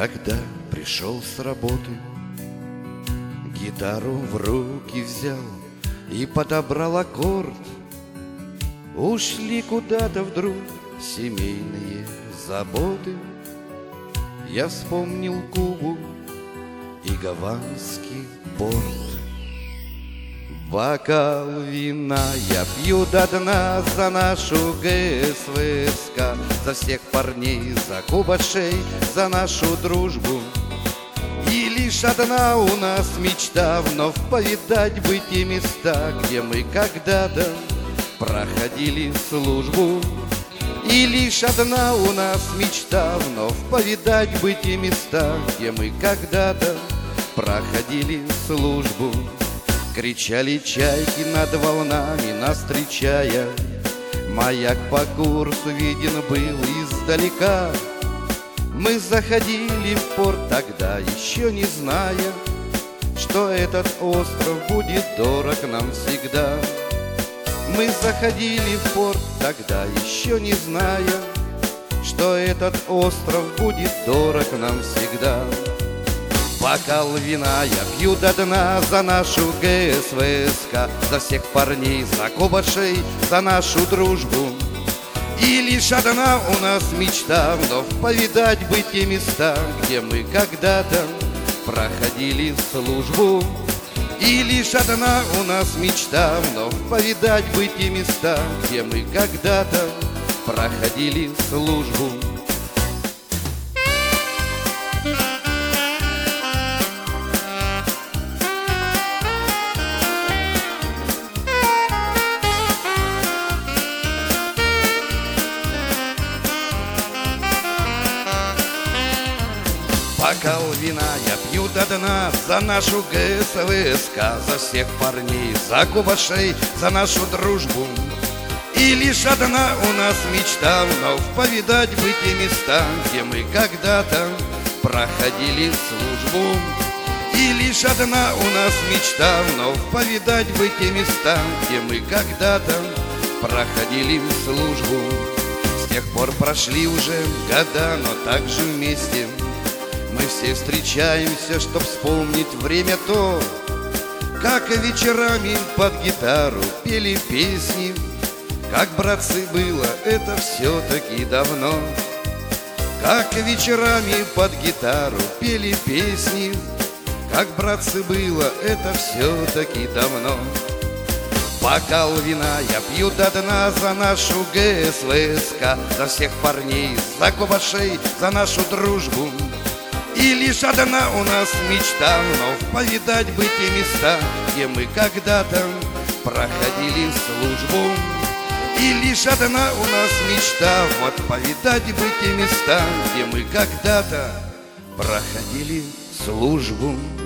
Когда пришел с работы, гитару в руки взял и подобрал аккорд. Ушли куда-то вдруг семейные заботы. Я вспомнил Кубу и гаванский порт. Бокал вина я пью до дна за нашу ГСВСК, за всех парней, за кубашей, за нашу дружбу. И лишь одна у нас мечта вновь повидать бы те места, где мы когда-то проходили службу. И лишь одна у нас мечта вновь повидать бы те места, где мы когда-то проходили службу. Кричали чайки над волнами, нас встречая. Маяк по курсу виден был издалека. Мы заходили в порт тогда, еще не зная, что этот остров будет дорог нам всегда. Мы заходили в порт тогда, еще не зная, что этот остров будет дорог нам всегда. Бокал вина я пью до дна за нашу ГСВСК, за всех парней, за кубашей, за нашу дружбу. И лишь одна у нас мечта вновь повидать бы те места, где мы когда-то проходили службу. И лишь одна у нас мечта вновь повидать бы те места, где мы когда-то проходили службу. Бокал вина я пью до дна за нашу ГСВСК, за всех парней, за кубашей, за нашу дружбу. И лишь одна у нас мечта вновь повидать бы те места, где мы когда-то проходили службу. И лишь одна у нас мечта вновь повидать бы те места, где мы когда-то проходили службу. С тех пор прошли уже года, но также вместе мы все встречаемся, чтоб вспомнить время то, как вечерами под гитару пели песни. Как, братцы, было это все-таки давно. Как вечерами под гитару пели песни. Как, братцы, было это все-таки давно. Бокал вина я пью до дна за нашу ГСВСК, за всех парней, за кубашей, за нашу дружбу. И лишь одна у нас мечта вновь повидать бы те места, где мы когда-то проходили службу. И лишь одна у нас мечта вот повидать бы те места, где мы когда-то проходили службу.